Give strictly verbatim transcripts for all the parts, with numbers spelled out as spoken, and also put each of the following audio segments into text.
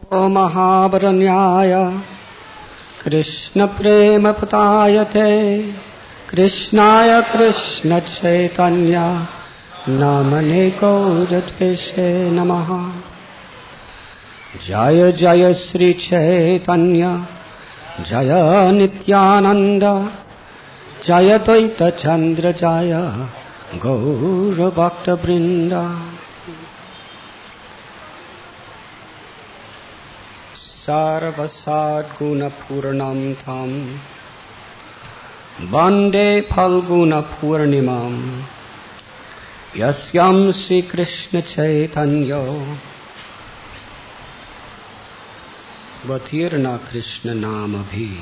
O Mahabaranyaya Krishna Prema Patayate Krishnaya Krishna Chaitanya Namane Gaudadveshe Namaha Jaya Jaya Sri Chaitanya Jaya Nityananda Jaya Dvaita Chandra Jaya Gaura Bhakta Vrinda Sarva Sadguna Purnam Tam Bande Phalguna Purnimam Yasyam Sri Krishna Chaitanya Vatirna Krishna Namabhi.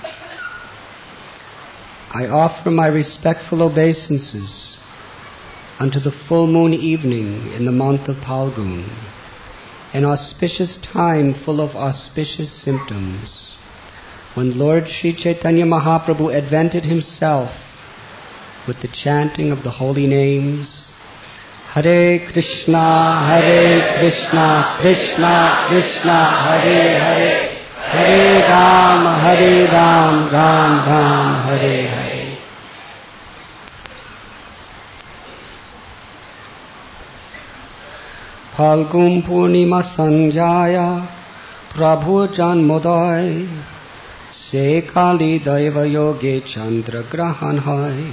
I offer my respectful obeisances unto the full moon evening in the month of Phalgun, an auspicious time full of auspicious symptoms, when Lord Sri Chaitanya Mahaprabhu advented himself with the chanting of the holy names, Hare Krishna, Hare Krishna, Krishna Krishna, Hare Hare, Hare Ram, Hare Ram, Ram Ram, Hare Hare. Phalgun Purnima Sanjaya Prabhu Janmodai Se Kali Daiva Yoge Chandra Grahan Hai.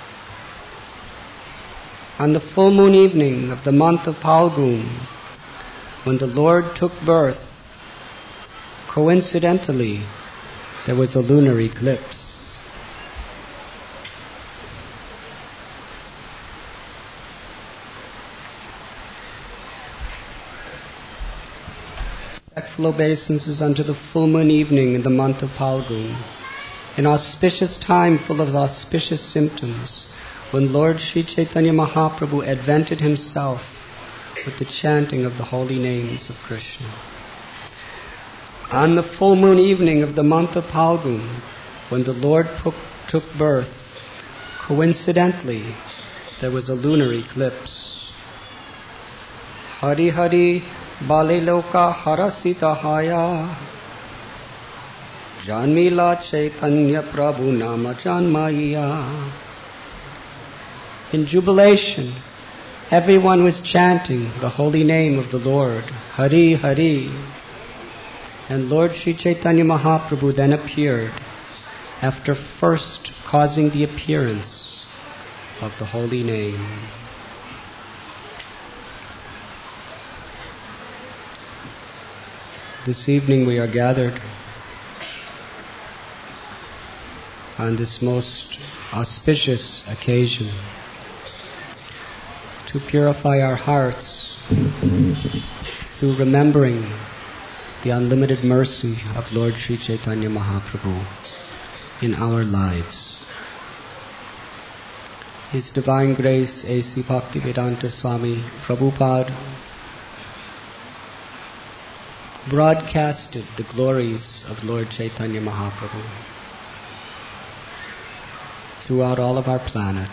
On the full moon evening of the month of Phalgun, when the Lord took birth, coincidentally, there was a lunar eclipse. Respectful obeisances unto the full moon evening in the month of Phalgun, an auspicious time full of auspicious symptoms, when Lord Sri Chaitanya Mahaprabhu advented himself with the chanting of the holy names of Krishna. On the full moon evening of the month of Phalgun, when the Lord took birth, coincidentally, there was a lunar eclipse. Hari Hari Baliloka Harasita Haya Janmila Chaitanya Prabhu Nama Janmaya. In jubilation, everyone was chanting the holy name of the Lord, Hari Hari. And Lord Sri Chaitanya Mahaprabhu then appeared, after first causing the appearance of the holy name. This evening we are gathered on this most auspicious occasion to purify our hearts through remembering the unlimited mercy of Lord Sri Chaitanya Mahaprabhu in our lives. His Divine Grace A C Bhaktivedanta Swami Prabhupada broadcasted the glories of Lord Chaitanya Mahaprabhu throughout all of our planet.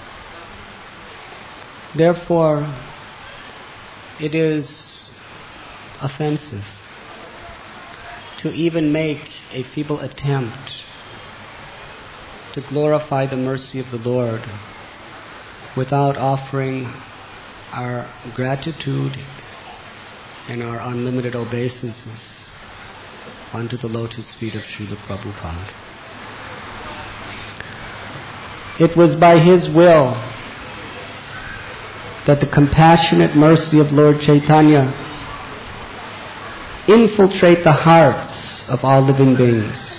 Therefore, it is offensive to even make a feeble attempt to glorify the mercy of the Lord without offering our gratitude and our unlimited obeisances unto the lotus feet of Srila Prabhupada. It was by His will that the compassionate mercy of Lord Chaitanya infiltrate the hearts of all living beings.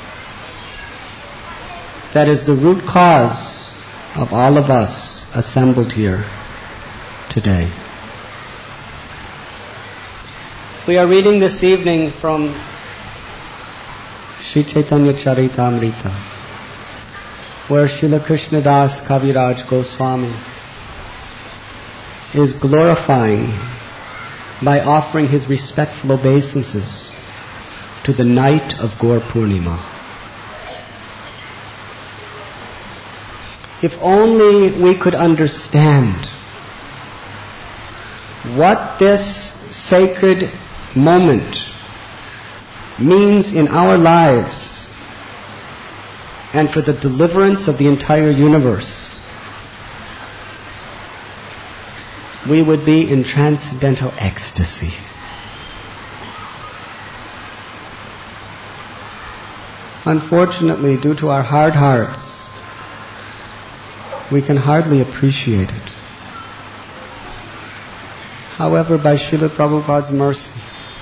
That is the root cause of all of us assembled here today. We are reading this evening from Sri Chaitanya Charitamrita, where Srila Krishnadas Kaviraj Goswami is glorifying by offering his respectful obeisances to the night of Gaur Purnima. If only we could understand what this sacred moment means in our lives and for the deliverance of the entire universe, we would be in transcendental ecstasy. Unfortunately, due to our hard hearts, we can hardly appreciate it. However, by Srila Prabhupada's mercy,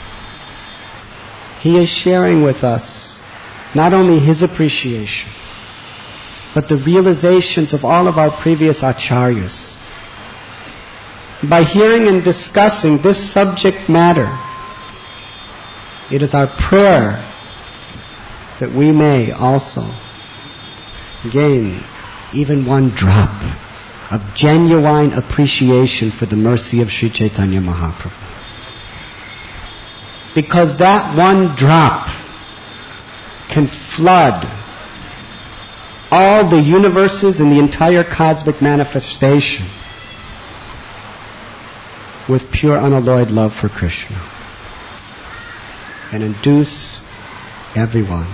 he is sharing with us not only his appreciation, but the realizations of all of our previous acharyas. By hearing and discussing this subject matter, it is our prayer that we may also gain even one drop of genuine appreciation for the mercy of Sri Chaitanya Mahaprabhu. Because that one drop can flood all the universes and the entire cosmic manifestation with pure unalloyed love for Krishna, and induce everyone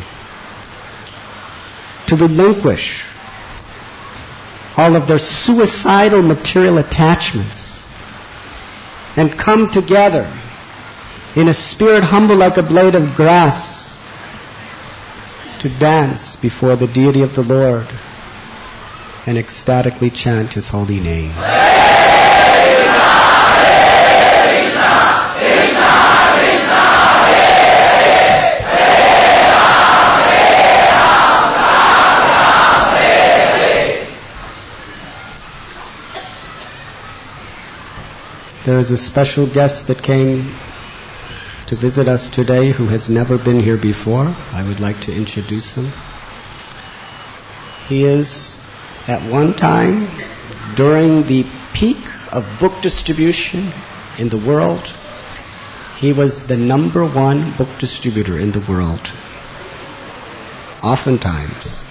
to relinquish all of their suicidal material attachments and come together in a spirit humble like a blade of grass to dance before the deity of the Lord and ecstatically chant His holy name. There is a special guest that came to visit us today who has never been here before. I would like to introduce him. He is, at one time, during the peak of book distribution in the world, he was the number one book distributor in the world. Oftentimes.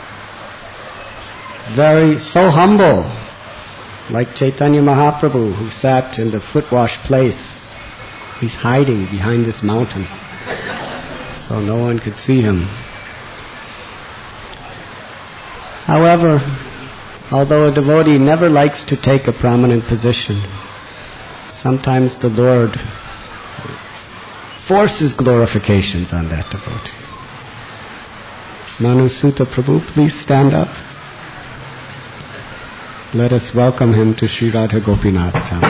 Very, so humble. Like Chaitanya Mahaprabhu, who sat in the footwash place. He's hiding behind this mountain, so no one could see him. However, although a devotee never likes to take a prominent position, sometimes the Lord forces glorifications on that devotee. Manusutta Prabhu, please stand up. Let us welcome him to Sri Radha Gopinath Temple.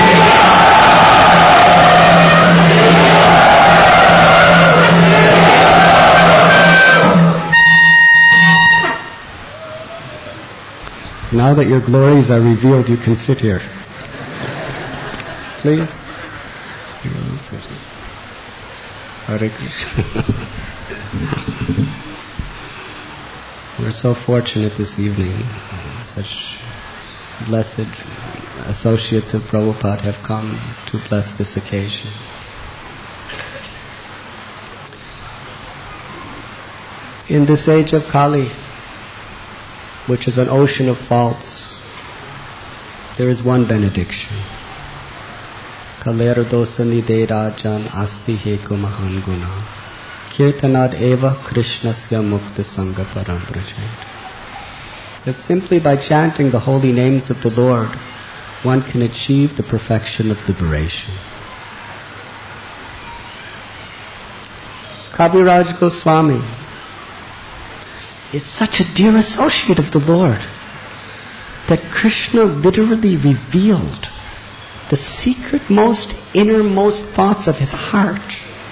Now that your glories are revealed, you can sit here. Please. You will sit here. Hare Krishna. We're so fortunate this evening. Such blessed associates of Prabhupada have come to bless this occasion. In this age of Kali, which is an ocean of faults, there is one benediction. Kaler dosa nide rajan asti heko mahan guna. Kirtanad eva krishnasya mukta sangha param brajayat. That simply by chanting the holy names of the Lord, one can achieve the perfection of liberation. Kaviraj Goswami is such a dear associate of the Lord that Krishna literally revealed the secret, most innermost thoughts of his heart.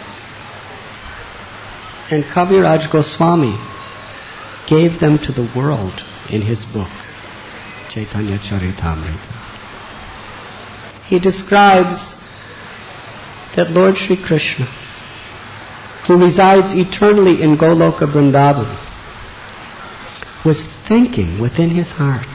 And Kaviraj Goswami gave them to the world in his book, Chaitanya Charitamrita. He describes that Lord Sri Krishna, who resides eternally in Goloka Vrindavan, was thinking within his heart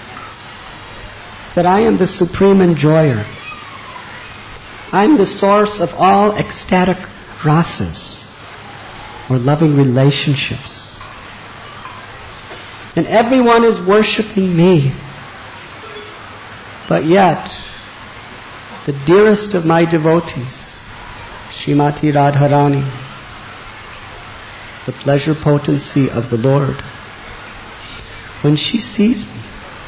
that I am the supreme enjoyer. I am the source of all ecstatic rasas, or loving relationships. And everyone is worshipping me. But yet, the dearest of my devotees, Srimati Radharani, the pleasure potency of the Lord. When she sees me,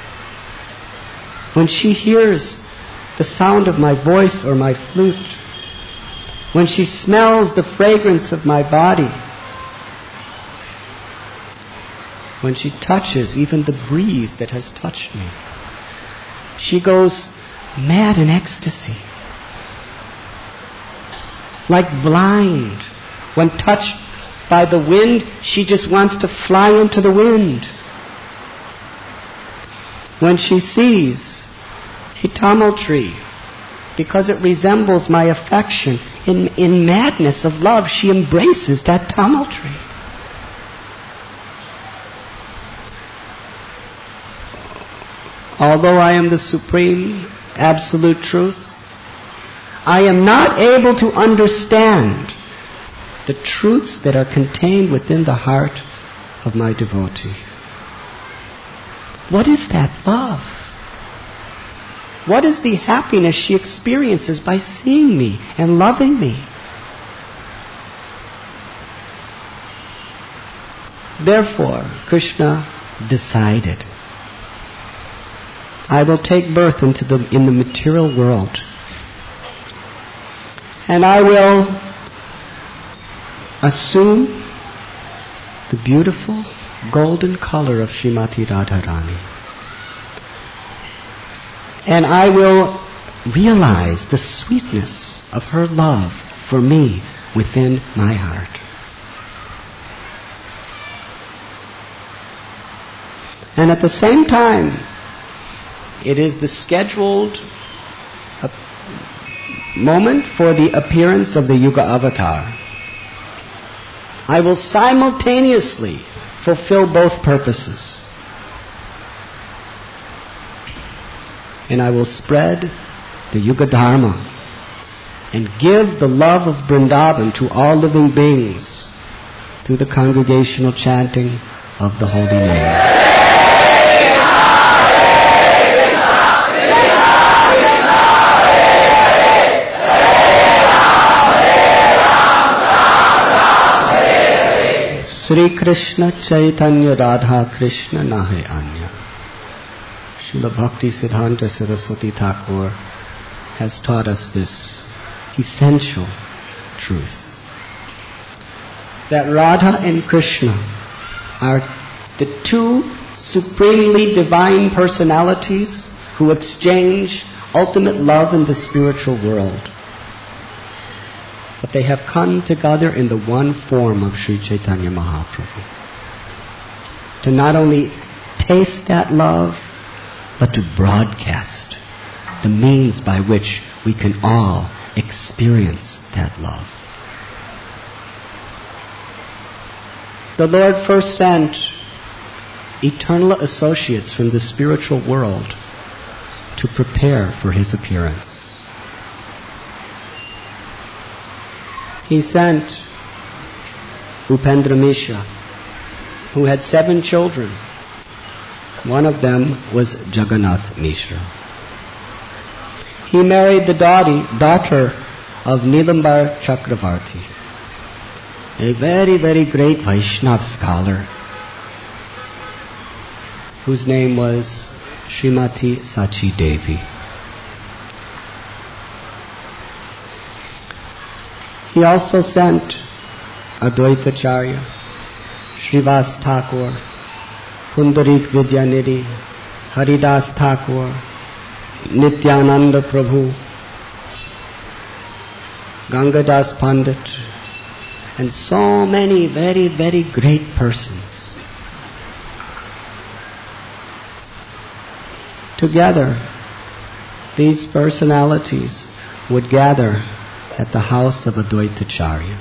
when she hears the sound of my voice or my flute, when she smells the fragrance of my body, when she touches even the breeze that has touched me, she goes mad in ecstasy. Like blind, when touched by the wind, she just wants to fly into the wind. When she sees a tamil tree, because it resembles my affection, in, in madness of love, she embraces that tamil tree. Although I am the supreme, absolute truth, I am not able to understand the truths that are contained within the heart of my devotee. What is that love? What is the happiness she experiences by seeing me and loving me? Therefore, Krishna decided, I will take birth into the in the material world, and I will assume the beautiful golden color of Srimati Radharani. And I will realize the sweetness of her love for me within my heart. And at the same time, it is the scheduled uh, moment for the appearance of the Yuga Avatar. I will simultaneously fulfill both purposes. And I will spread the Yuga Dharma and give the love of Vrindavan to all living beings through the congregational chanting of the holy name. Sri Krishna Chaitanya Radha Krishna Nahe Anya. Srila Bhakti Siddhanta Saraswati Thakur has taught us this essential truth, that Radha and Krishna are the two supremely divine personalities who exchange ultimate love in the spiritual world. But they have come together in the one form of Sri Chaitanya Mahaprabhu, to not only taste that love, but to broadcast the means by which we can all experience that love. The Lord first sent eternal associates from the spiritual world to prepare for His appearance. He sent Upendra Mishra, who had seven children. One of them was Jagannath Mishra. He married the daughter, daughter of Nilambar Chakravarti, a very, very great Vaishnava scholar, whose name was Srimati Sachi Devi. He also sent Advaitacharya, Srivas Thakur, Pundarik Vidyanidhi, Haridas Thakur, Nityananda Prabhu, Gangadas Pandit, and so many very, very great persons. Together, these personalities would gather at the house of Advaitacharya,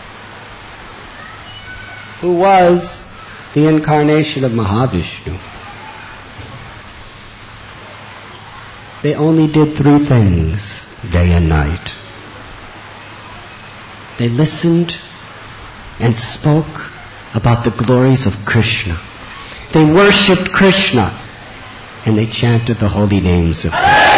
who was the incarnation of Mahavishnu. They only did three things day and night. They listened and spoke about the glories of Krishna. They worshipped Krishna, and they chanted the holy names of Krishna.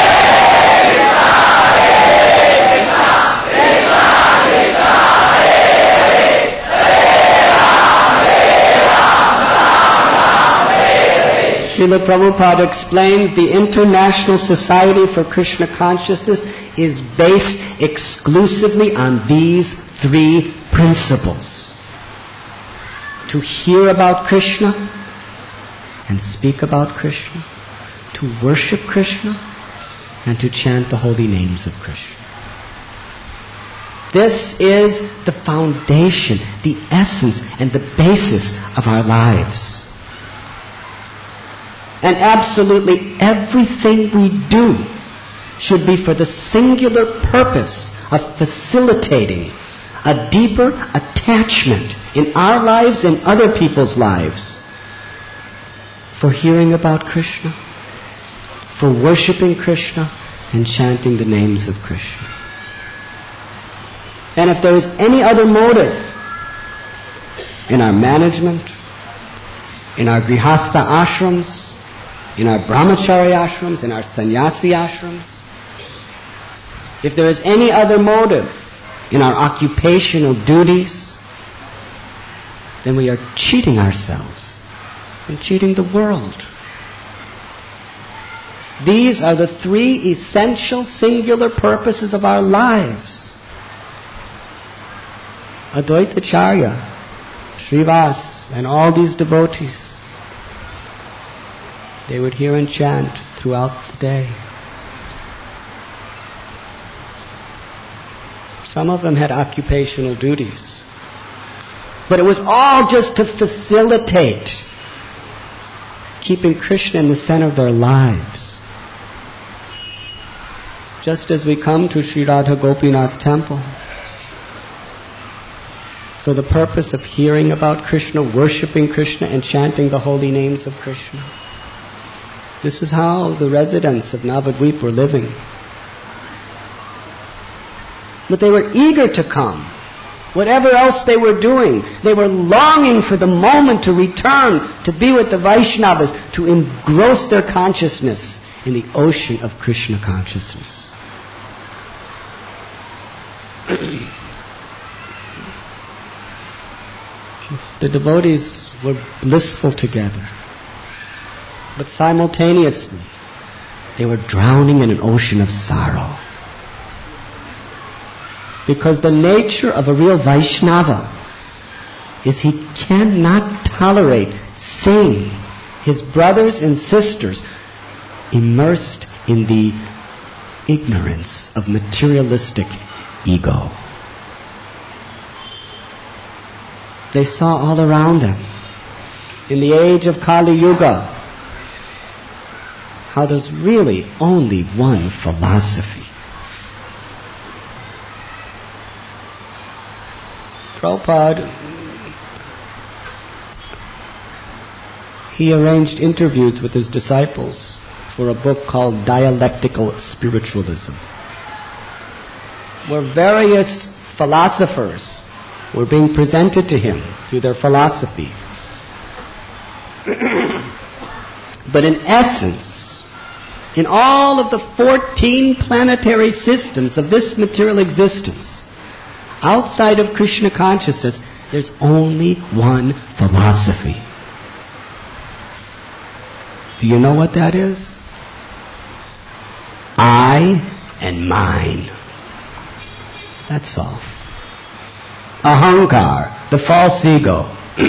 Srila Prabhupada explains, the International Society for Krishna Consciousness is based exclusively on these three principles. To hear about Krishna and speak about Krishna, to worship Krishna and to chant the holy names of Krishna. This is the foundation, the essence, and the basis of our lives. And absolutely everything we do should be for the singular purpose of facilitating a deeper attachment in our lives and other people's lives for hearing about Krishna, for worshiping Krishna and chanting the names of Krishna. And if there is any other motive in our management, in our grihastha ashrams, in our brahmachari ashrams, in our sannyasi ashrams, if there is any other motive in our occupational duties, then we are cheating ourselves and cheating the world. These are the three essential singular purposes of our lives. Advaitacharya, Srivas, and all these devotees, they would hear and chant throughout the day. Some of them had occupational duties, but it was all just to facilitate keeping Krishna in the center of their lives. Just as we come to Sri Radha Gopinath Temple for the purpose of hearing about Krishna, worshipping Krishna, and chanting the holy names of Krishna. This is how the residents of Navadvip were living. But they were eager to come. Whatever else they were doing, they were longing for the moment to return, to be with the Vaishnavas, to engross their consciousness in the ocean of Krishna consciousness. The devotees were blissful together, but simultaneously they were drowning in an ocean of sorrow. Because the nature of a real Vaishnava is he cannot tolerate seeing his brothers and sisters immersed in the ignorance of materialistic ego. They saw all around them, in the age of Kali Yuga, how there's really only one philosophy. Prabhupada, he arranged interviews with his disciples for a book called Dialectical Spiritualism, where various philosophers were being presented to him through their philosophy. But in essence, in all of the fourteen planetary systems of this material existence, outside of Krishna consciousness, there's only one philosophy. Do you know what that is? I and mine. That's all. Ahankar, the false ego.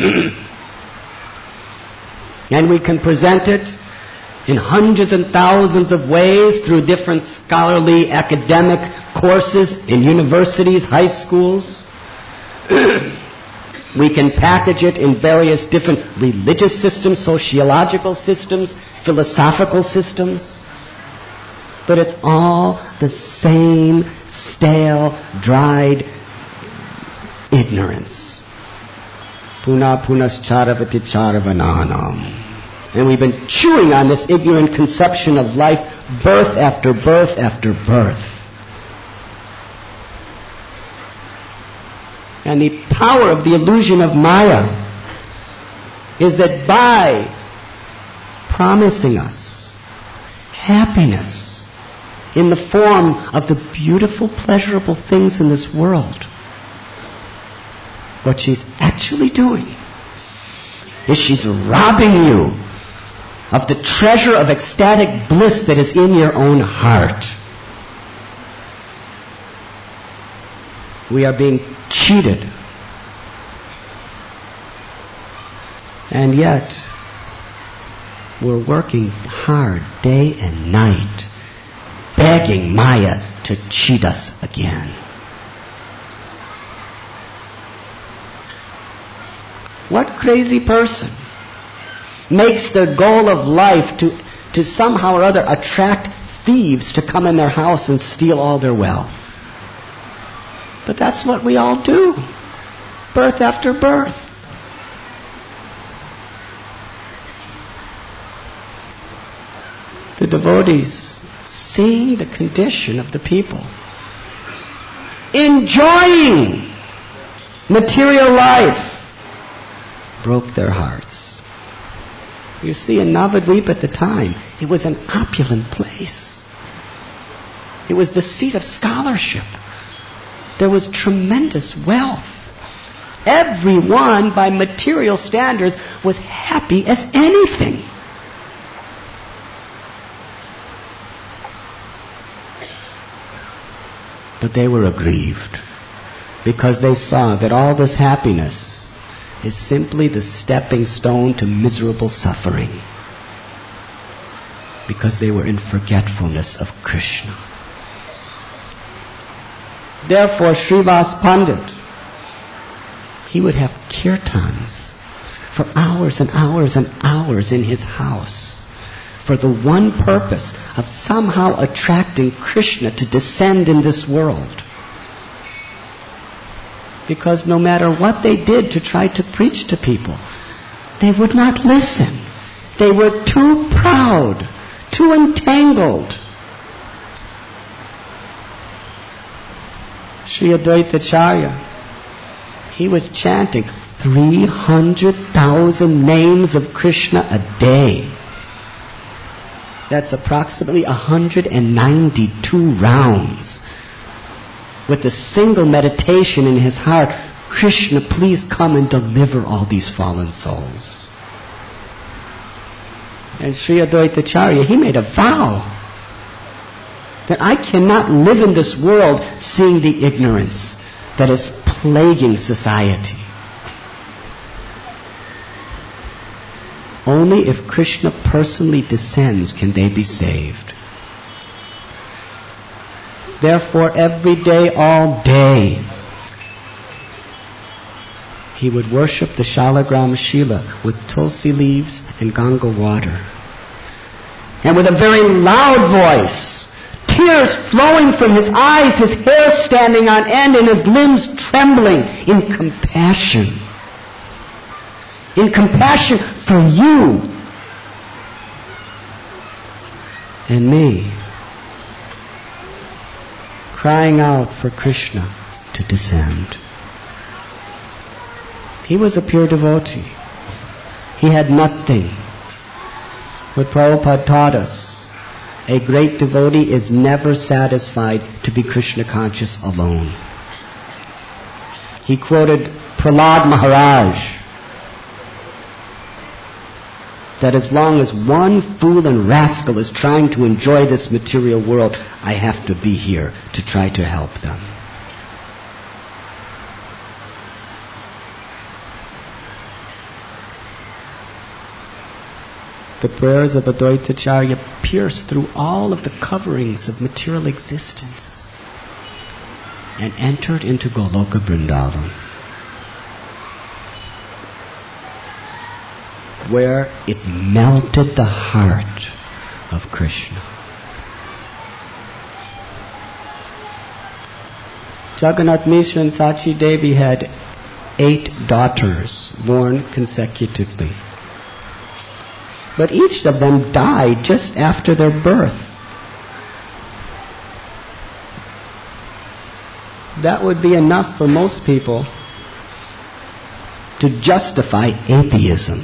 And we can present it in hundreds and thousands of ways through different scholarly academic courses in universities, high schools. We can package it in various different religious systems, sociological systems, philosophical systems. But it's all the same stale, dried ignorance. Puna punascharvati charvananam. And we've been chewing on this ignorant conception of life birth after birth after birth. And the power of the illusion of Maya is that by promising us happiness in the form of the beautiful, pleasurable things in this world, what she's actually doing is she's robbing you of the treasure of ecstatic bliss that is in your own heart. We are being cheated. And yet, we're working hard day and night, begging Maya to cheat us again. What crazy person makes their goal of life to, to somehow or other attract thieves to come in their house and steal all their wealth? But that's what we all do, birth after birth. The devotees, seeing the condition of the people, enjoying material life, broke their hearts. You see, in Navadvip at the time, it was an opulent place. It was the seat of scholarship. There was tremendous wealth. Everyone, by material standards, was happy as anything. But they were aggrieved because they saw that all this happiness is simply the stepping stone to miserable suffering, because they were in forgetfulness of Krishna. Therefore, Srivas Pandit, he would have kirtans for hours and hours and hours in his house for the one purpose of somehow attracting Krishna to descend in this world. Because no matter what they did to try to preach to people, they would not listen. They were too proud, too entangled. Sri Advaitacharya, he was chanting three hundred thousand names of Krishna a day. That's approximately one hundred ninety-two rounds. With a single meditation in his heart, Krishna, please come and deliver all these fallen souls. And Sri Advaitacharya, he made a vow that I cannot live in this world seeing the ignorance that is plaguing society. Only if Krishna personally descends can they be saved. Therefore, every day, all day, he would worship the Shalagram Shila with tulsi leaves and Ganga water. And with a very loud voice, tears flowing from his eyes, his hair standing on end, and his limbs trembling in compassion. In compassion for you and me, crying out for Krishna to descend. He was a pure devotee. He had nothing. What Prabhupada taught us, a great devotee is never satisfied to be Krishna conscious alone. He quoted Prahlad Maharaj, that as long as one fool and rascal is trying to enjoy this material world, I have to be here to try to help them. The prayers of Advaitacharya pierced through all of the coverings of material existence and entered into Goloka Vrindavan, where it melted the heart of Krishna. Jagannath Mishra and Sachi Devi had eight daughters born consecutively. But each of them died just after their birth. That would be enough for most people to justify atheism.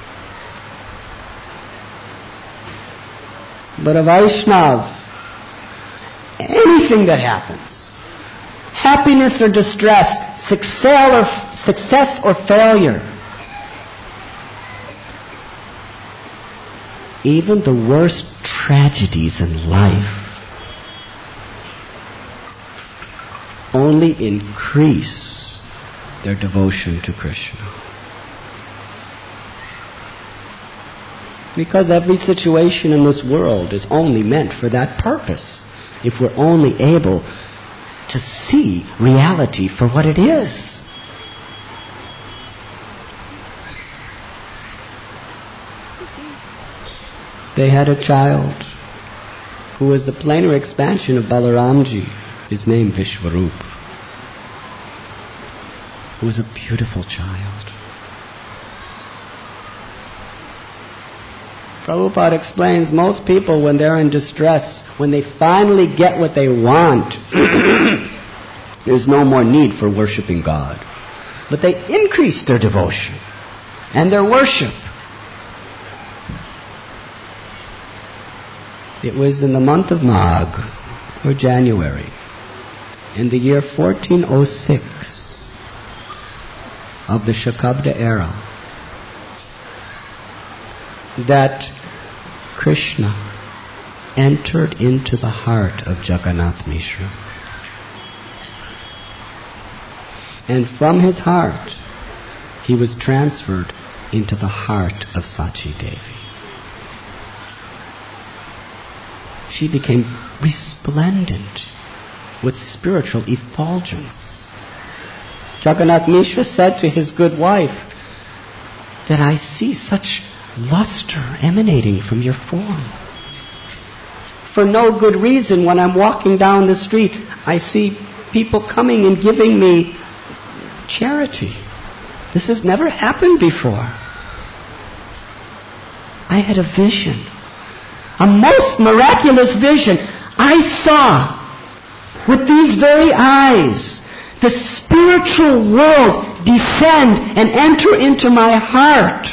But a Vaishnav, anything that happens, happiness or distress, success or, success or failure, even the worst tragedies in life only increase their devotion to Krishna. Because every situation in this world is only meant for that purpose, if we're only able to see reality for what it is. They had a child who was the planar expansion of Balaramji, his name Vishwarup, who was a beautiful child. Prabhupada explains most people, when they're in distress, when they finally get what they want, there's no more need for worshiping God. But they increase their devotion and their worship. It was in the month of Magh, or January, in the year fourteen oh six of the Shakabda era, that Krishna entered into the heart of Jagannath Mishra. And from his heart, he was transferred into the heart of Sachi Devi. She became resplendent with spiritual effulgence. Jagannath Mishra said to his good wife that I see such luster emanating from your form. For no good reason, when I'm walking down the street, I see people coming and giving me charity. This has never happened before. I had a vision. A most miraculous vision. I saw with these very eyes the spiritual world descend and enter into my heart.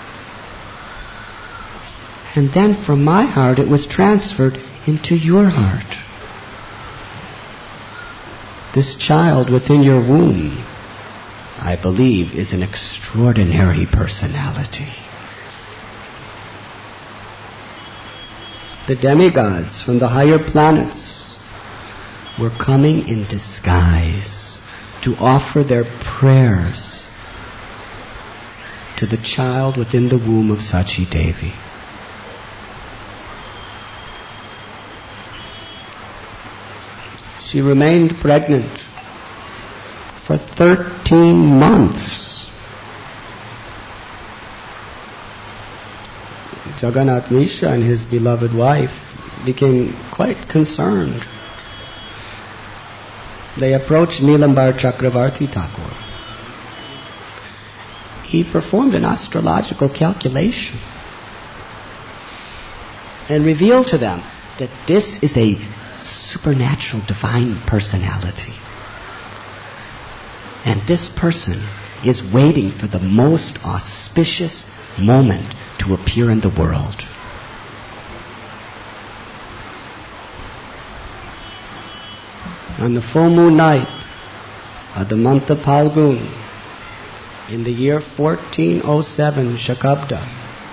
And then from my heart it was transferred into your heart. This child within your womb, I believe, is an extraordinary personality. The demigods from the higher planets were coming in disguise to offer their prayers to the child within the womb of Sachi Devi. She remained pregnant for thirteen months. Jagannath Mishra and his beloved wife became quite concerned. They approached Nilambar Chakravarti Thakur. He performed an astrological calculation and revealed to them that this is a supernatural divine personality. And this person is waiting for the most auspicious moment to appear in the world. On the full moon night of the month of Phalgun, in the year fourteen oh seven Shakabda,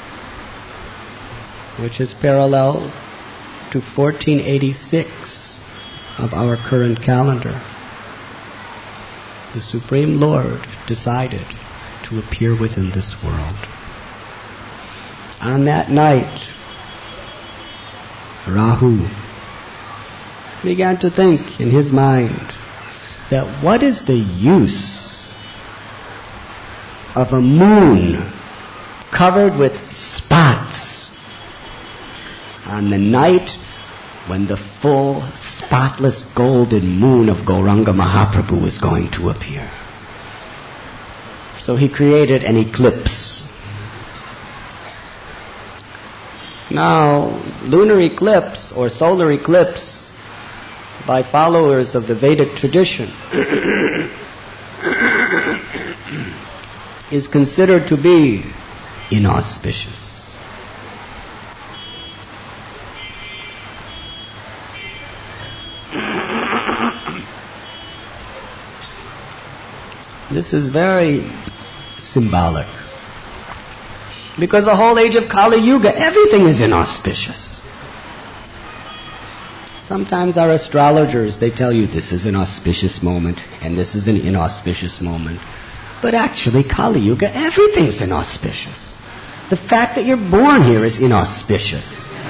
which is parallel to fourteen eighty-six of our current calendar, the Supreme Lord decided to appear within this world. On that night, Rahu began to think in his mind that what is the use of a moon covered with spots on the night when the full, spotless, golden moon of Gauranga Mahaprabhu is going to appear. So he created an eclipse. Now, lunar eclipse or solar eclipse, by followers of the Vedic tradition, is considered to be inauspicious. This is very symbolic. Because the whole age of Kali Yuga, everything is inauspicious. Sometimes our astrologers, they tell you this is an auspicious moment and this is an inauspicious moment. But actually, Kali Yuga, everything's inauspicious. The fact that you're born here is inauspicious.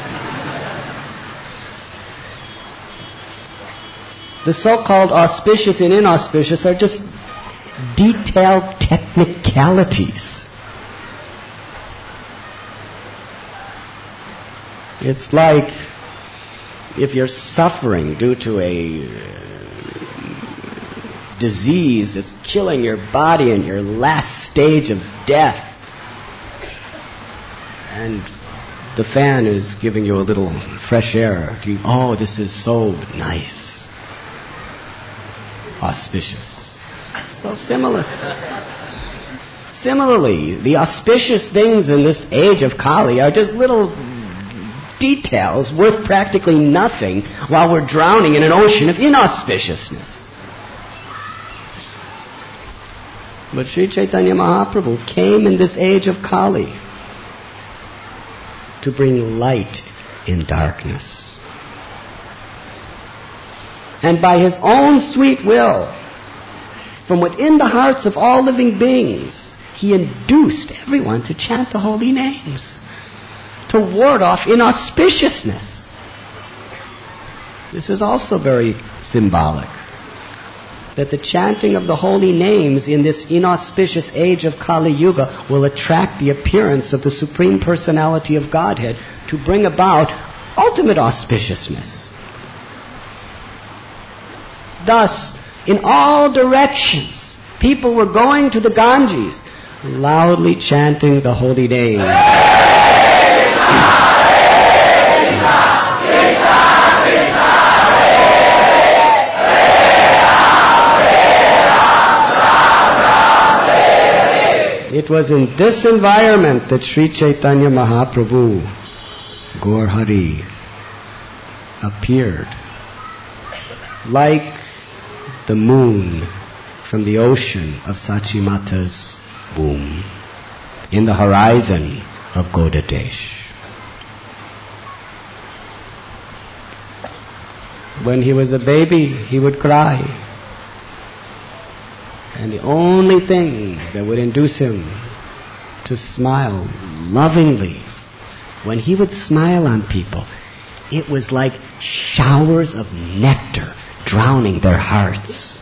The so-called auspicious and inauspicious are just detailed technicalities. It's like if you're suffering due to a uh, disease that's killing your body in your last stage of death, and the fan is giving you a little fresh air. You, oh, this is so nice. Auspicious. So similar. Similarly, the auspicious things in this age of Kali are just little details worth practically nothing while we're drowning in an ocean of inauspiciousness. But Sri Chaitanya Mahaprabhu came in this age of Kali to bring light in darkness. And by his own sweet will, from within the hearts of all living beings, he induced everyone to chant the holy names, to ward off inauspiciousness. This is also very symbolic, that the chanting of the holy names in this inauspicious age of Kali Yuga will attract the appearance of the Supreme Personality of Godhead to bring about ultimate auspiciousness. Thus, in all directions, people were going to the Ganges, loudly chanting the holy name. It was in this environment that Sri Chaitanya Mahaprabhu, Gaur Hari, appeared like the moon from the ocean of Sachimata's womb in the horizon of Godadesh. When he was a baby, he would cry. And the only thing that would induce him to smile lovingly, when he would smile on people, it was like showers of nectar drowning their hearts.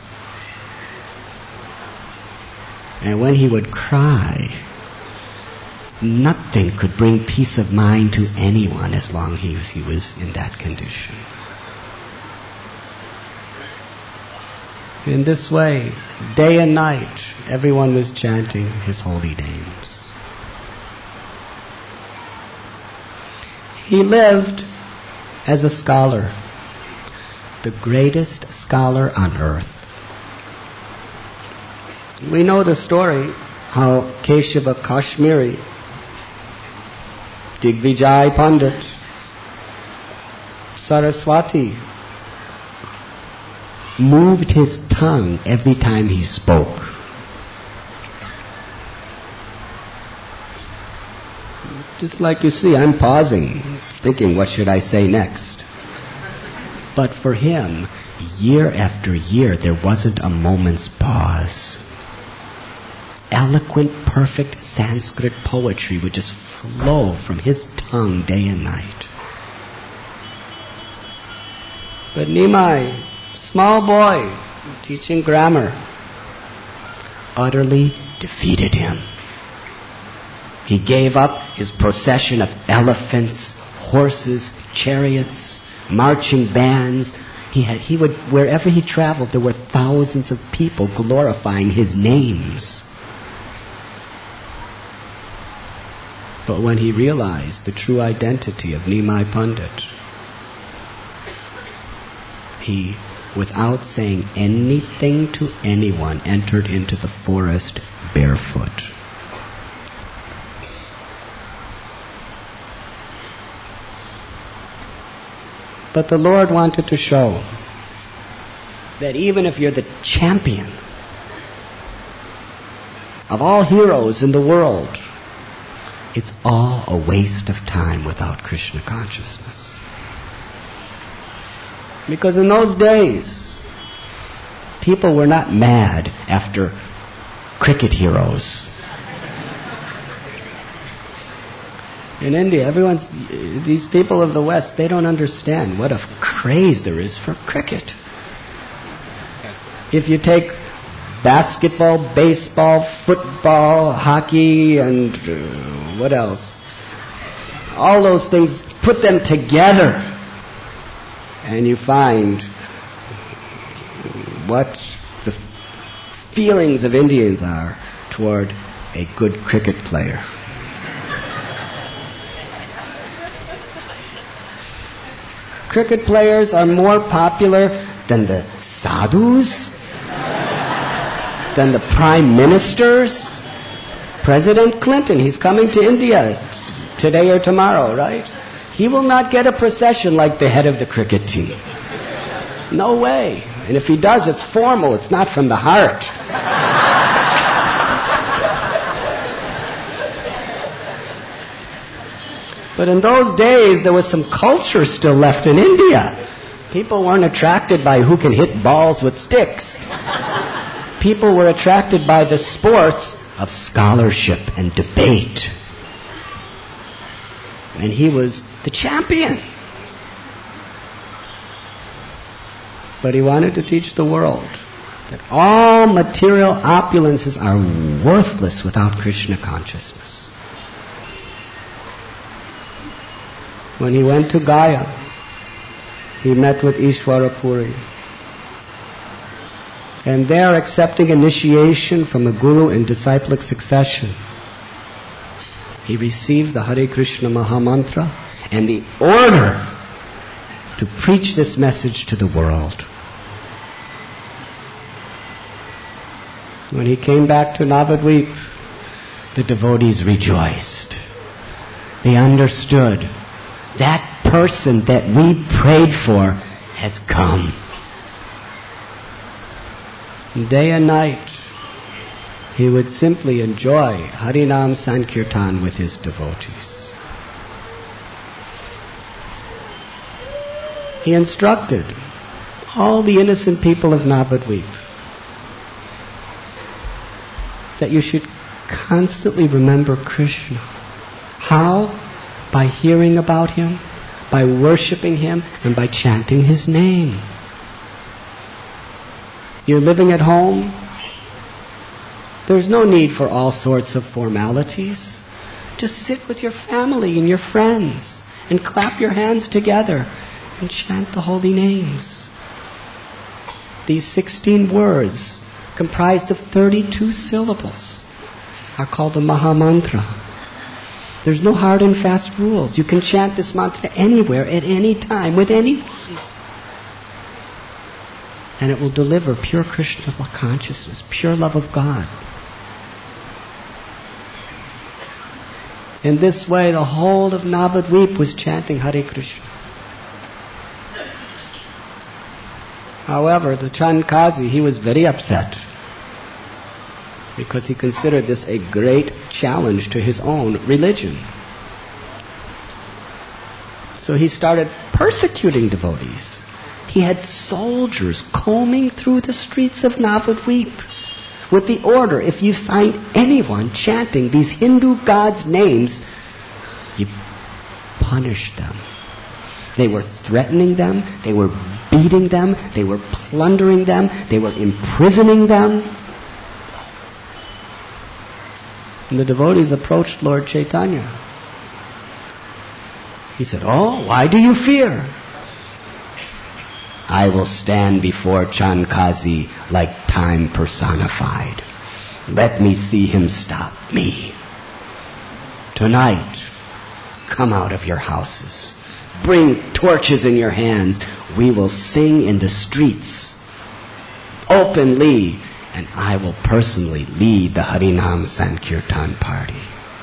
And when he would cry, nothing could bring peace of mind to anyone as long as he was in that condition. In this way, day and night, everyone was chanting his holy names. He lived as a scholar, the greatest scholar on earth. We know the story how Keshava Kashmiri, Digvijay Pandit, Saraswati moved his tongue every time he spoke. Just like you see, I'm pausing, thinking, what should I say next? But for him, year after year, there wasn't a moment's pause. Eloquent, perfect Sanskrit poetry would just flow from his tongue day and night. But Nimai, small boy, teaching grammar, utterly defeated him. He gave up his procession of elephants, horses, chariots, marching bands. He had, he would, wherever he traveled, there were thousands of people glorifying his names. But when he realized the true identity of Nimai Pandit, he, without saying anything to anyone, entered into the forest barefoot. But the Lord wanted to show that even if you're the champion of all heroes in the world, It's all a waste of time without Krishna consciousness. Because in those days, people were not mad after cricket heroes. In India, everyone's, these people of the West, they don't understand what a craze there is for cricket. If you take basketball, baseball, football, hockey, and uh, what else? All those things, put them together, and you find what the feelings of Indians are toward a good cricket player. Cricket players are more popular than the sadhus, than the prime ministers. President Clinton, he's coming to India today or tomorrow, right? He will not get a procession like the head of the cricket team. No way. And if he does, it's formal. It's not from the heart. But in those days, there was some culture still left in India. People weren't attracted by who can hit balls with sticks. People were attracted by the sports of scholarship and debate. And he was the champion. But he wanted to teach the world that all material opulences are worthless without Krishna consciousness. When he went to Gaya, he met with Ishwara Puri. And there, accepting initiation from a guru in disciplic succession, he received the Hare Krishna Mahamantra and the order to preach this message to the world. When he came back to Navadvip, the devotees rejoiced. They understood that person that we prayed for has come. Day and night, he would simply enjoy Harinam Sankirtan with his devotees. He instructed all the innocent people of Navadvip that you should constantly remember Krishna. How? By hearing about him, by worshipping him, and by chanting his name. You're living at home. There's no need for all sorts of formalities. Just sit with your family and your friends and clap your hands together and chant the holy names. These sixteen words, comprised of thirty-two syllables, are called the Mahamantra. There's no hard and fast rules. You can chant this mantra anywhere, at any time, with anyone. And it will deliver pure Krishna consciousness, pure love of God. In this way, the whole of Navadvip was chanting Hare Krishna. However, the Chandkazi, he was very upset because he considered this a great challenge to his own religion. So he started persecuting devotees. He had soldiers combing through the streets of Navadvip with the order, if you find anyone chanting these Hindu gods' names, you punish them. They were threatening them, they were beating them, they were plundering them, they were imprisoning them. And the devotees approached Lord Chaitanya. He said, "Oh, why do you fear? I will stand before Chandkazi like time personified. Let me see him stop me. Tonight, come out of your houses. Bring torches in your hands. We will sing in the streets openly, and I will personally lead the Harinam Sankirtan party."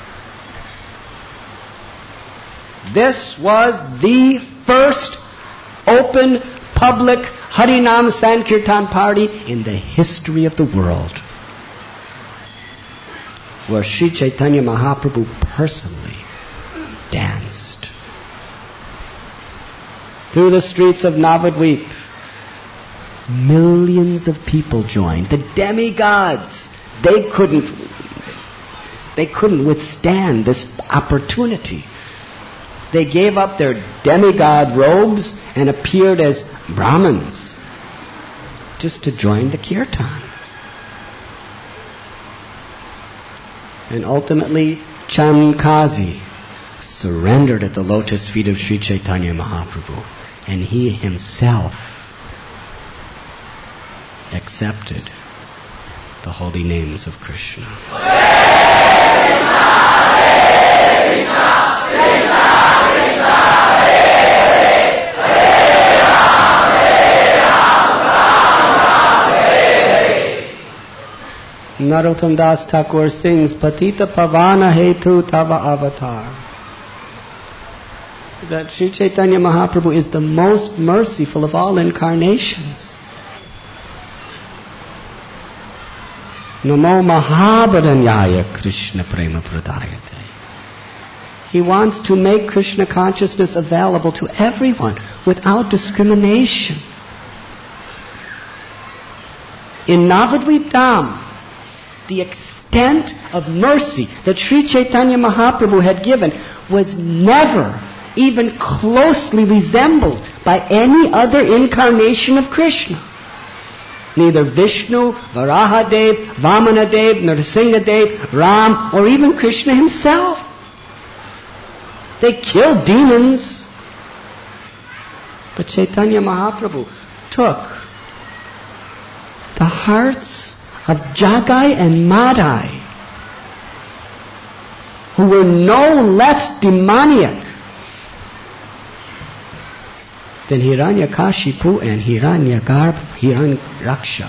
This was the first open public Harinam Sankirtan party in the history of the world. where Sri Chaitanya Mahaprabhu personally danced. Through the streets of Navadvip, millions of people joined. The demigods, they couldn't, they couldn't withstand this opportunity. They gave up their demigod robes and appeared as Brahmins just to join the kirtan. And ultimately, Chankazi surrendered at the lotus feet of Sri Chaitanya Mahaprabhu, and he himself accepted the holy names of Krishna. Narottam Das Thakur sings, Patita Pavana Hetu Tava Avatar. That Sri Chaitanya Mahaprabhu is the most merciful of all incarnations. Namo Mahabharanyaya Krishna Prema Pradayate. He wants to make Krishna consciousness available to everyone without discrimination. In Navadvip Dham, the extent of mercy that Sri Chaitanya Mahaprabhu had given was never even closely resembled by any other incarnation of Krishna. Neither Vishnu, Varahadev, Vamanadev, Nrsingadev, Ram, or even Krishna himself. They killed demons. But Chaitanya Mahaprabhu took the hearts of Jagai and Madai, who were no less demoniac than Hiranyakashipu and Hiranyagarbha, Hiranyaksha.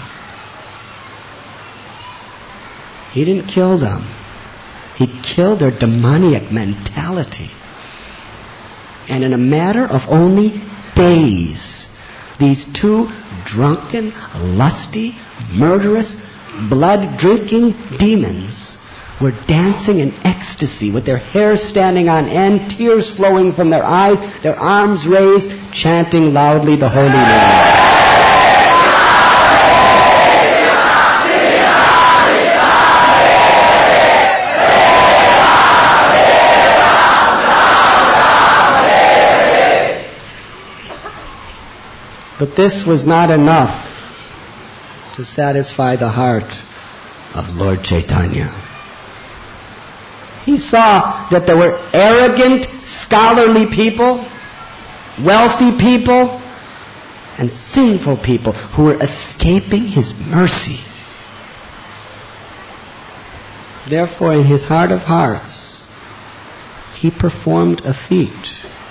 He didn't kill them. He killed their demoniac mentality. And in a matter of only days, these two drunken, lusty, murderous, blood-drinking demons were dancing in ecstasy with their hair standing on end, tears flowing from their eyes, their arms raised, chanting loudly the holy name. But this was not enough to satisfy the heart of Lord Chaitanya. He saw that there were arrogant, scholarly people, wealthy people, and sinful people who were escaping his mercy. Therefore, in his heart of hearts, he performed a feat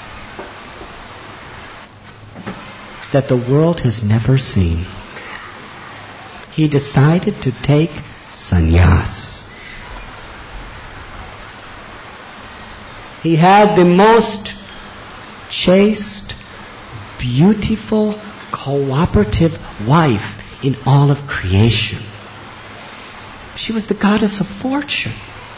that the world has never seen. He decided to take sannyas. He had the most chaste, beautiful, cooperative wife in all of creation. She was the goddess of fortune.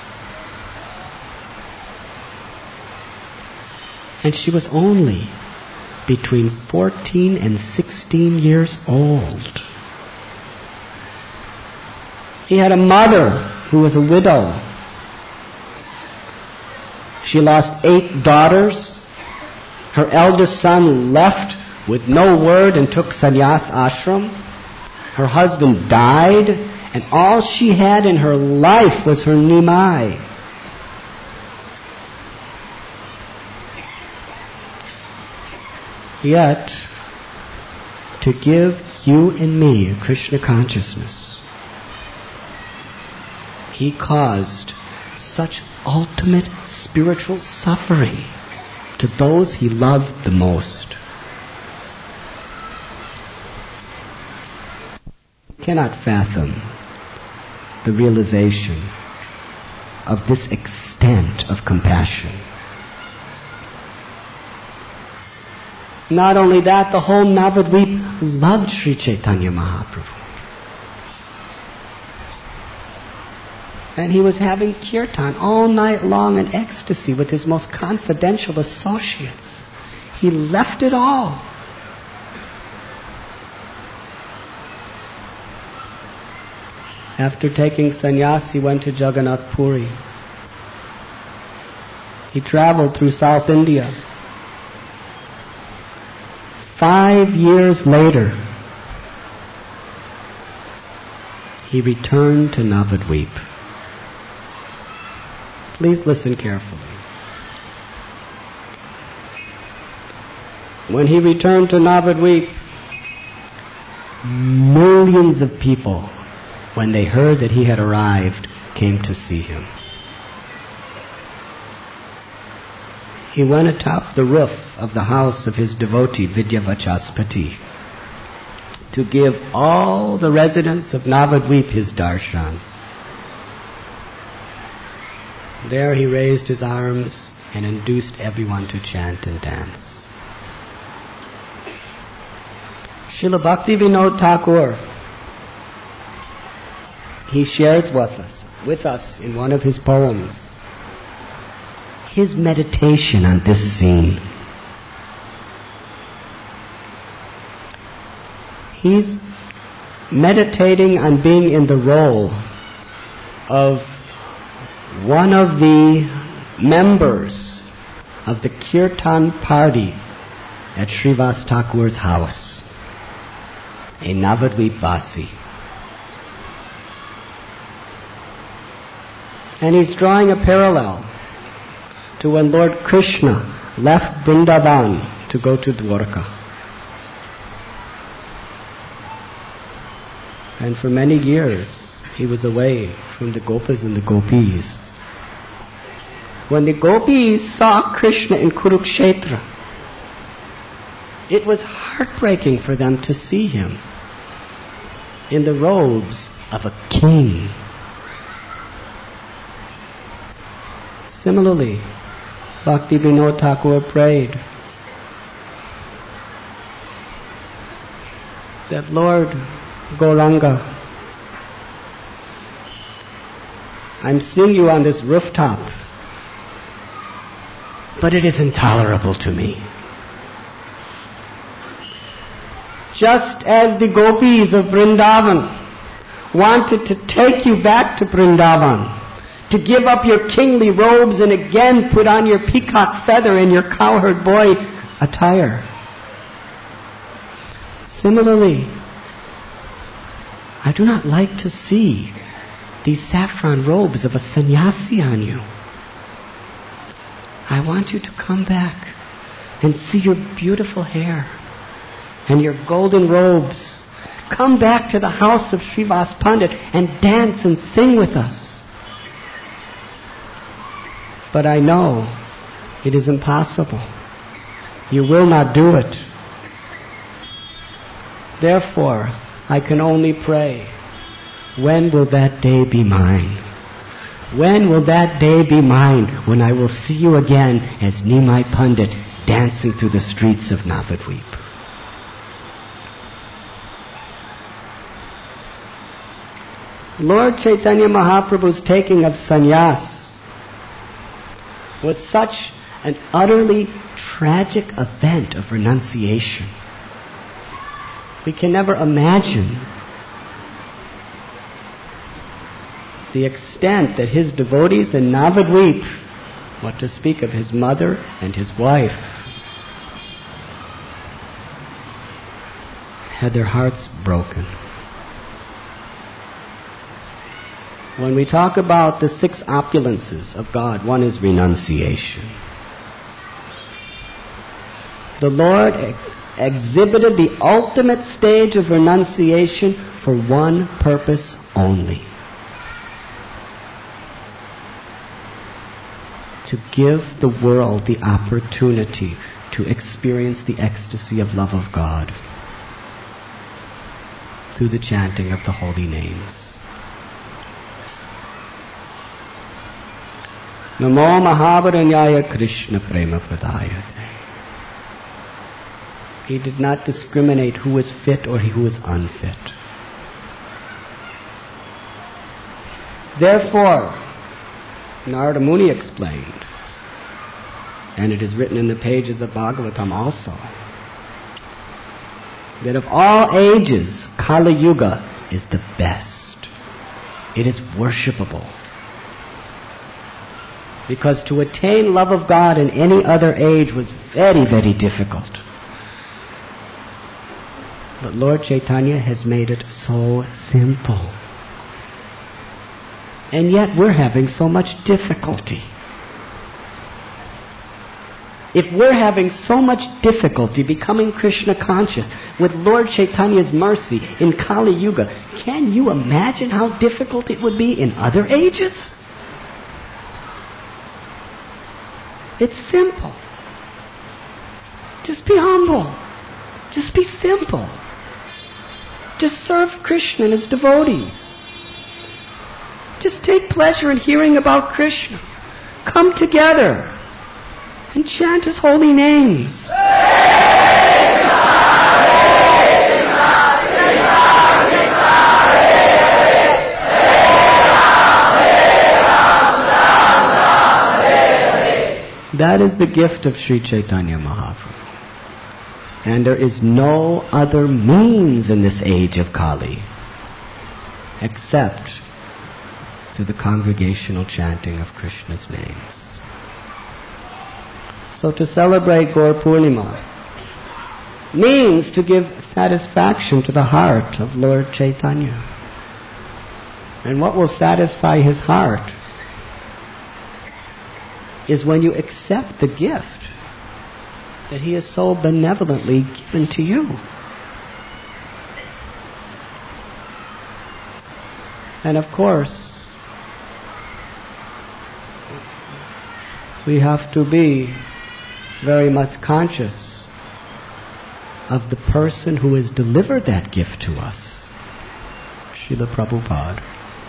And she was only between fourteen and sixteen years old. He had a mother who was a widow. She lost eight daughters. Her eldest son left with no word and took sannyas ashram. Her husband died, and all she had in her life was her nimai. Yet, to give you and me a Krishna consciousness, he caused such ultimate spiritual suffering to those he loved the most. You cannot fathom the realization of this extent of compassion. Not only that, the whole Navadvip loved Sri Chaitanya Mahaprabhu. And he was having kirtan all night long in ecstasy with his most confidential associates. He left it all. After taking sannyas, he went to Jagannath Puri. He traveled through South India. Five years later, he returned to Navadvip. Please listen carefully. When he returned to Navadvip, millions of people, when they heard that he had arrived, came to see him. He went atop the roof of the house of his devotee Vidyavachaspati to give all the residents of Navadvip his darshan. There he raised his arms and induced everyone to chant and dance. Srila Bhaktivinoda Thakur, he shares with us, with us in one of his poems, his meditation on this scene. He's meditating on being in the role of one of the members of the Kirtan party at Srivas Thakur's house, a Navadvip Vasi. And he's drawing a parallel to when Lord Krishna left Vrindavan to go to Dwarka. And for many years he was away from the Gopas and the Gopis. When the Gopis saw Krishna in Kurukshetra, it was heartbreaking for them to see him in the robes of a king. Similarly, Bhaktivinoda Thakur prayed that Lord Gauranga, I'm seeing you on this rooftop, but it is intolerable to me. Just as the gopis of Vrindavan wanted to take you back to Vrindavan, to give up your kingly robes and again put on your peacock feather and your cowherd boy attire. Similarly, I do not like to see these saffron robes of a sannyasi on you. I want you to come back and see your beautiful hair and your golden robes. Come back to the house of Srivas Pandit and dance and sing with us. But I know it is impossible. You will not do it. Therefore, I can only pray, when will that day be mine? When will that day be mine when I will see you again as Nimai Pandit dancing through the streets of Navadvip? Lord Chaitanya Mahaprabhu's taking of sannyas was such an utterly tragic event of renunciation. We can never imagine the extent that his devotees in Navadvip, what to speak of his mother and his wife, had their hearts broken. When we talk about the six opulences of God, one is renunciation. The Lord ex- exhibited the ultimate stage of renunciation for one purpose only: to give the world the opportunity to experience the ecstasy of love of God through the chanting of the holy names. Namo Mahavaranyaya Krishna Prema Pradayate. He did not discriminate who was fit or who was unfit. Therefore, Narada Muni explained, and it is written in the pages of Bhagavatam also, that of all ages, Kali Yuga is the best. It is worshipable. Because to attain love of God in any other age was very, very difficult. But Lord Chaitanya has made it so simple. And yet we're having so much difficulty. If we're having so much difficulty becoming Krishna conscious with Lord Chaitanya's mercy in Kali Yuga, can you imagine how difficult it would be in other ages? It's simple. Just be humble. Just be simple. Just serve Krishna and his devotees. Just take pleasure in hearing about Krishna. Come together and chant his holy names. That is the gift of Sri Chaitanya Mahaprabhu. And there is no other means in this age of Kali except through the congregational chanting of Krishna's names. So to celebrate Gaur Purnima means to give satisfaction to the heart of Lord Chaitanya. And what will satisfy his heart is when you accept the gift that he has so benevolently given to you. And of course, we have to be very much conscious of the person who has delivered that gift to us, Srila Prabhupada.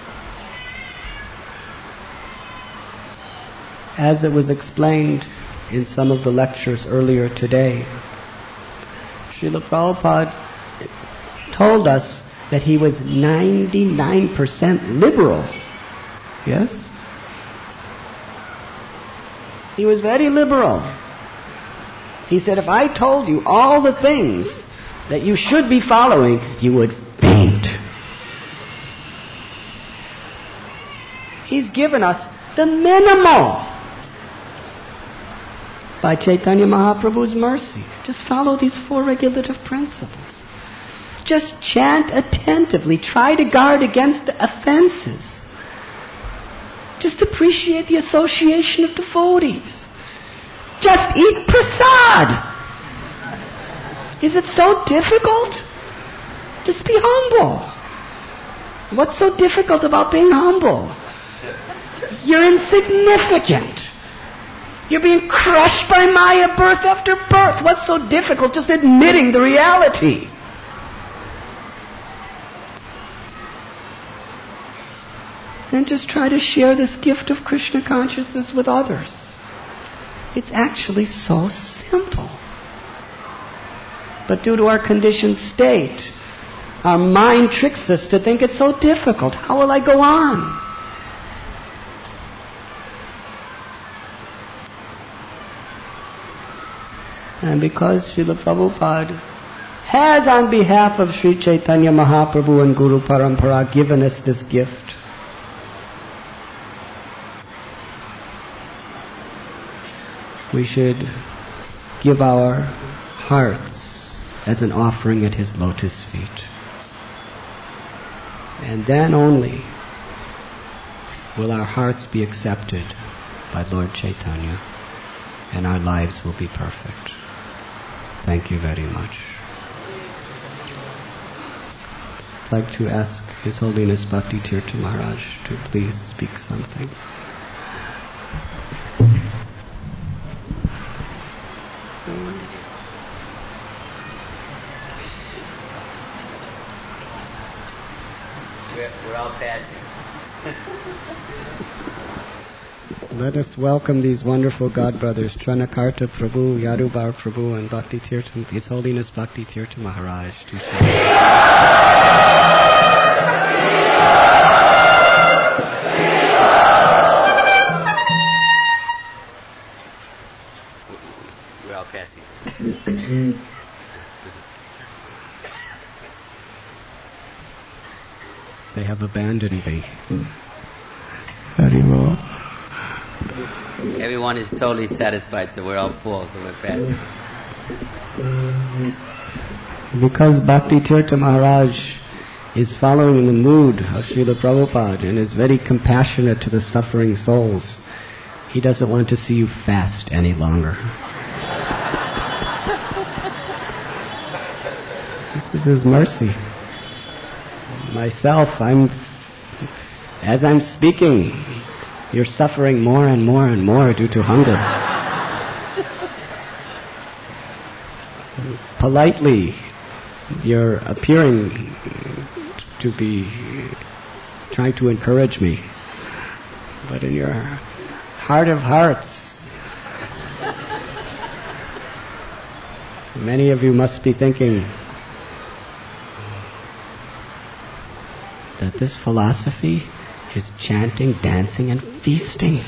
As it was explained in some of the lectures earlier today, Srila Prabhupada told us that he was ninety-nine percent liberal. Yes? He was very liberal. He said, if I told you all the things that you should be following, you would faint. He's given us the minimal by Chaitanya Mahaprabhu's mercy. Just follow these four regulative principles. Just chant attentively. Try to guard against the offenses. Just appreciate the association of devotees. Just eat prasad. Is it so difficult? Just be humble. What's so difficult about being humble? You're insignificant. You're being crushed by Maya birth after birth. What's so difficult? Just admitting the reality. And just try to share this gift of Krishna consciousness with others. It's actually so simple. But due to our conditioned state, our mind tricks us to think it's so difficult. How will I go on? And because Srila Prabhupada has on behalf of Sri Chaitanya Mahaprabhu and Guru Parampara given us this gift, we should give our hearts as an offering at his lotus feet. And then only will our hearts be accepted by Lord Chaitanya and our lives will be perfect. Thank you very much. I'd like to ask His Holiness Bhakti Tirtha Maharaj to please speak something. We're, we're all bad. Let us welcome these wonderful God brothers, Tranakarta Prabhu, Yadubar Prabhu, and Bhakti Tirtha, His Holiness Bhakti Tirtha Maharaj to share. they have abandoned me. Haribol. Everyone is totally satisfied, so we're all full, so we're fasting. Because Bhakti Tirtha Maharaj is following the mood of Srila Prabhupada and is very compassionate to the suffering souls, he doesn't want to see you fast any longer. This is his mercy. Myself, I'm, as I'm speaking, you're suffering more and more and more due to hunger. Politely, you're appearing to be trying to encourage me. But in your heart of hearts, many of you must be thinking that this philosophy is chanting, dancing, and feasting.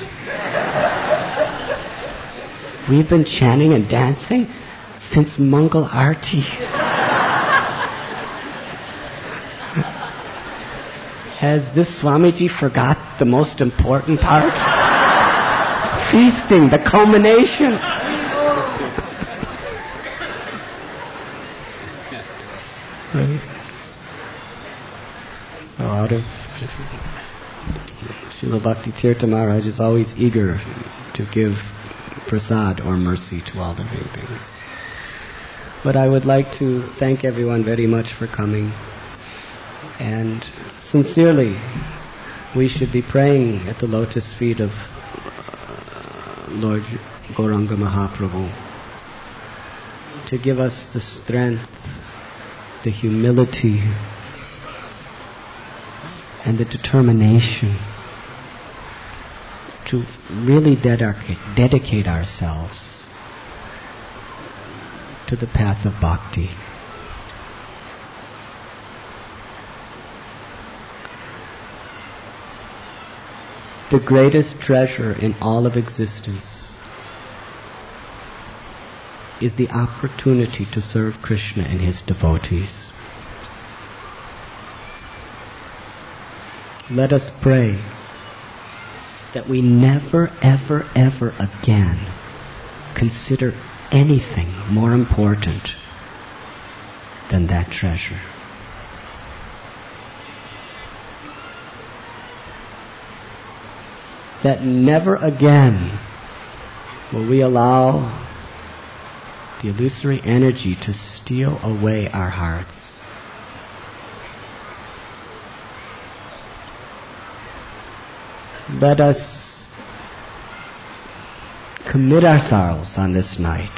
We've been chanting and dancing since Mangal Arti. Has this Swamiji forgot the most important part? Feasting, the culmination. Right. So out of Srila Bhakti Tirtha Maharaj is always eager to give prasad or mercy to all living beings. But I would like to thank everyone very much for coming. And sincerely, we should be praying at the lotus feet of uh, Lord Gauranga Mahaprabhu to give us the strength, the humility, and the determination to really dedicate, dedicate ourselves to the path of bhakti. The greatest treasure in all of existence is the opportunity to serve Krishna and his devotees. Let us pray that we never, ever, ever again consider anything more important than that treasure. That never again will we allow the illusory energy to steal away our hearts. Let us commit ourselves on this night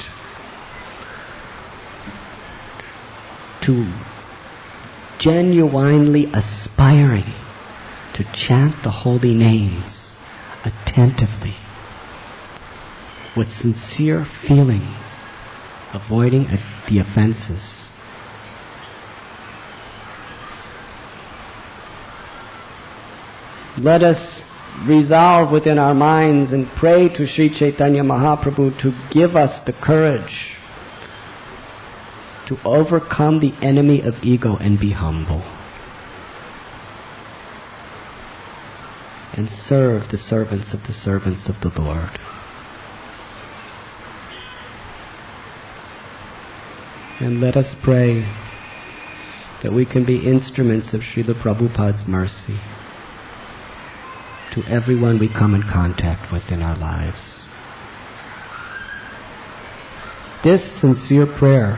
to genuinely aspiring to chant the holy names attentively, with sincere feeling, avoiding the offenses. Let us resolve within our minds and pray to Sri Chaitanya Mahaprabhu to give us the courage to overcome the enemy of ego and be humble, and serve the servants of the servants of the Lord. And let us pray that we can be instruments of Srila Prabhupada's mercy to everyone we come in contact with in our lives. This sincere prayer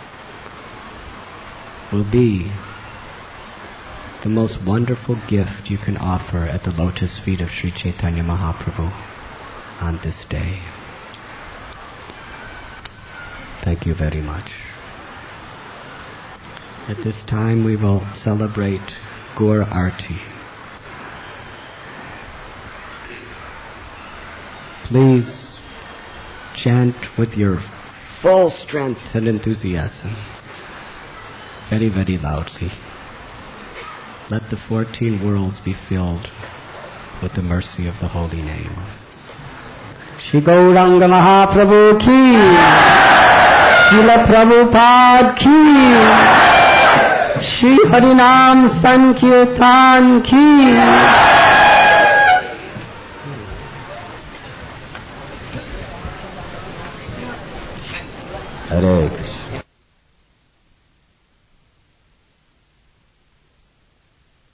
will be the most wonderful gift you can offer at the lotus feet of Sri Chaitanya Mahaprabhu on this day. Thank you very much. At this time we will celebrate Gaur Arti. Please chant with your full strength and enthusiasm, very, very loudly. Let the fourteen worlds be filled with the mercy of the holy names. Shri Gauranga Mahaprabhu ki, Srila Prabhupada ki, Shri हरिनाम संकीर्तन की। हरे